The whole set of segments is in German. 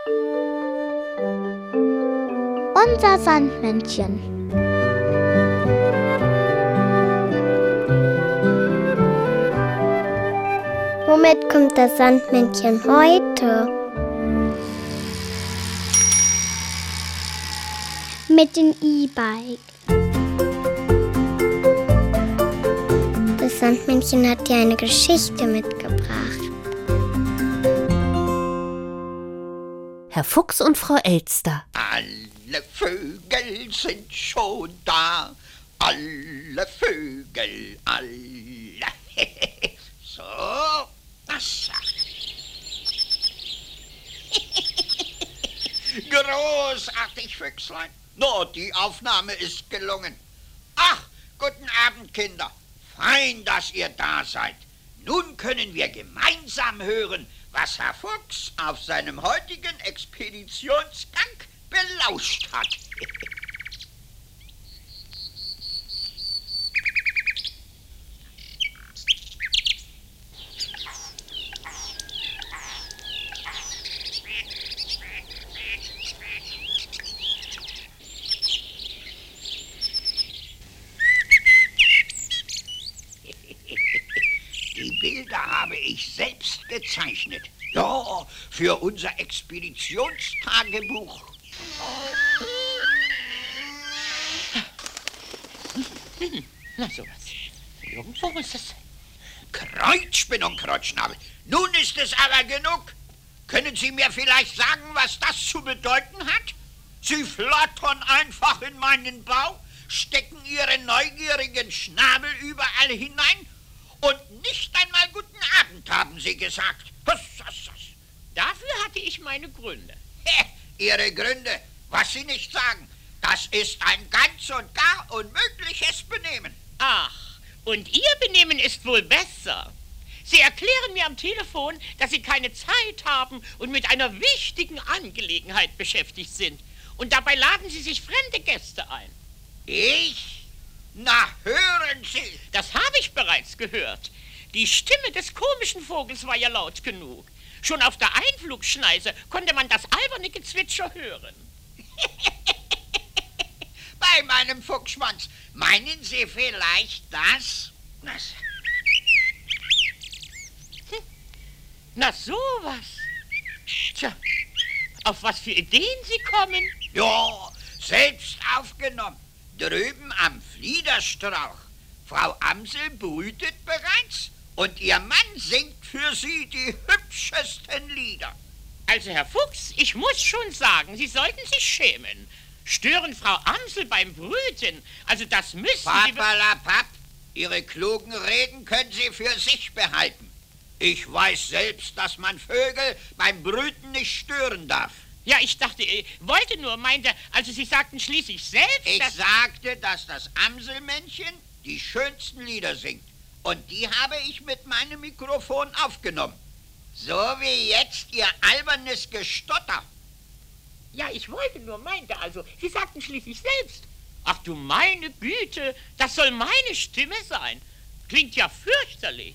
Unser Sandmännchen. Womit kommt das Sandmännchen heute? Mit dem E-Bike. Das Sandmännchen hat dir eine Geschichte mitgebracht. Herr Fuchs und Frau Elster. Alle Vögel sind schon da, alle Vögel, alle. So, das. Großartig, Füchslein. No, die Aufnahme ist gelungen. Ach, guten Abend, Kinder. Fein, dass ihr da seid. Nun können wir gemeinsam hören, was Herr Fuchs auf seinem heutigen Expeditionsgang belauscht hat. Die Bilder habe ich selbst gezeichnet. Ja, für unser Expeditionstagebuch. Na sowas. Irgendwo muss es sein. Kreuzspinnung, Kreuzschnabel. Nun ist es aber genug. Können Sie mir vielleicht sagen, was das zu bedeuten hat? Sie flattern einfach in meinen Bau, stecken Ihre neugierigen Schnabel überall hinein und nicht einmal guten Abend, haben Sie gesagt. Was? Dafür hatte ich meine Gründe. Ihre Gründe, was Sie nicht sagen, das ist ein ganz und gar unmögliches Benehmen. Ach, und Ihr Benehmen ist wohl besser. Sie erklären mir am Telefon, dass Sie keine Zeit haben und mit einer wichtigen Angelegenheit beschäftigt sind. Und dabei laden Sie sich fremde Gäste ein. Ich? Na, hören Sie. Das habe ich bereits gehört. Die Stimme des komischen Vogels war ja laut genug. Schon auf der Einflugschneise konnte man das alberne Gezwitscher hören. Bei meinem Fuchsschwanz, meinen Sie vielleicht das? Na sowas. Tja, auf was für Ideen Sie kommen? Ja, selbst aufgenommen. Drüben am Fliederstrauch. Frau Amsel brütet bereits und ihr Mann singt für sie die hübschesten Lieder. Also, Herr Fuchs, ich muss schon sagen, Sie sollten sich schämen. Stören Frau Amsel beim Brüten? Also das müssen Sie... Papalapap, Ihre klugen Reden können Sie für sich behalten. Ich weiß selbst, dass man Vögel beim Brüten nicht stören darf. Ja, ich dachte, wollte nur, meinte, also Sie sagten schließlich selbst, Ich sagte, dass das Amselmännchen die schönsten Lieder singt. Und die habe ich mit meinem Mikrofon aufgenommen. So wie jetzt Ihr albernes Gestotter. Ja, ich wollte nur, meinte also, Sie sagten schließlich selbst. Ach du meine Güte, das soll meine Stimme sein. Klingt ja fürchterlich.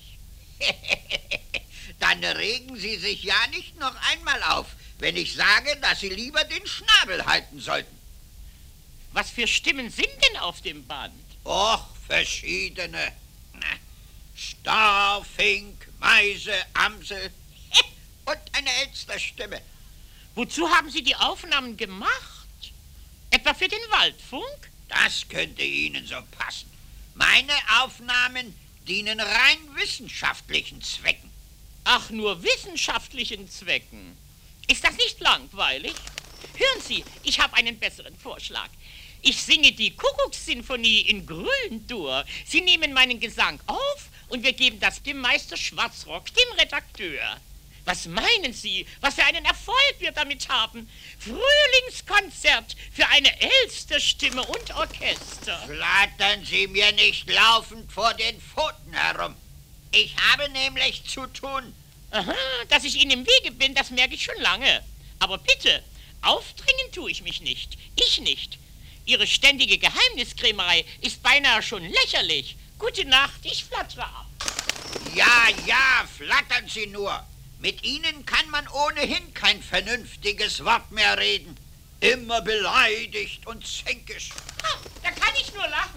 Dann regen Sie sich ja nicht noch einmal auf, wenn ich sage, dass Sie lieber den Schnabel halten sollten. Was für Stimmen sind denn auf dem Band? Och, verschiedene. Star, Fink, Meise, Amsel und eine Elsterstimme. Wozu haben Sie die Aufnahmen gemacht? Etwa für den Waldfunk? Das könnte Ihnen so passen. Meine Aufnahmen dienen rein wissenschaftlichen Zwecken. Ach, nur wissenschaftlichen Zwecken. Ist das nicht langweilig? Hören Sie, ich habe einen besseren Vorschlag. Ich singe die Kuckuckssinfonie in Grün-Dur. Sie nehmen meinen Gesang auf und wir geben das dem Meister Schwarzrock, dem Redakteur. Was meinen Sie, was für einen Erfolg wir damit haben? Frühlingskonzert für eine Elsterstimme und Orchester. Flattern Sie mir nicht laufend vor den Pfoten herum. Ich habe nämlich zu tun. Aha, dass ich Ihnen im Wege bin, das merke ich schon lange. Aber bitte, aufdrängen tue ich mich nicht. Ich nicht. Ihre ständige Geheimniskrämerei ist beinahe schon lächerlich. Gute Nacht, ich flattere ab. Ja, flattern Sie nur. Mit Ihnen kann man ohnehin kein vernünftiges Wort mehr reden. Immer beleidigt und zänkisch. Da kann ich nur lachen.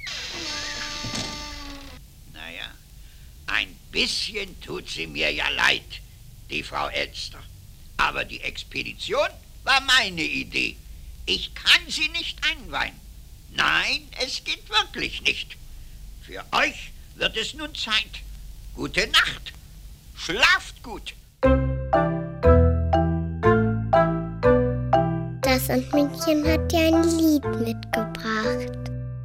Naja, ein bisschen tut sie mir ja leid, die Frau Elster. Aber die Expedition war meine Idee. Ich kann sie nicht einweihen. Nein, es geht wirklich nicht. Für euch wird es nun Zeit. Gute Nacht. Schlaft gut. Das Sandmännchen hat dir ein Lied mitgebracht.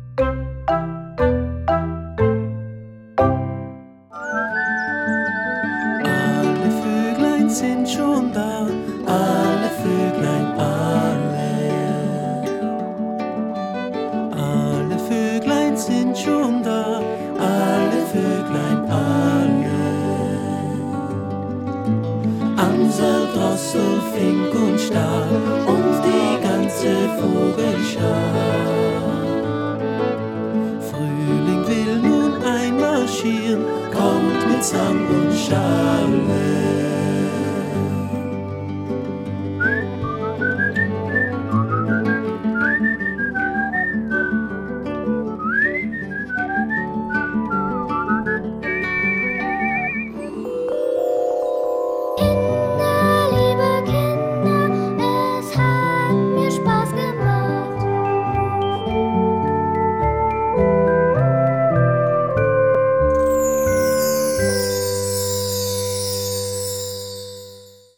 Alle Vöglein sind schon da, alle Vöglein, alle Vöglein sind schon da, alle Vöglein, Amsel, Drossel, Fink und Star und die ganze Vogelschar. Frühling will nun einmarschieren, kommt mit Sang und Schale.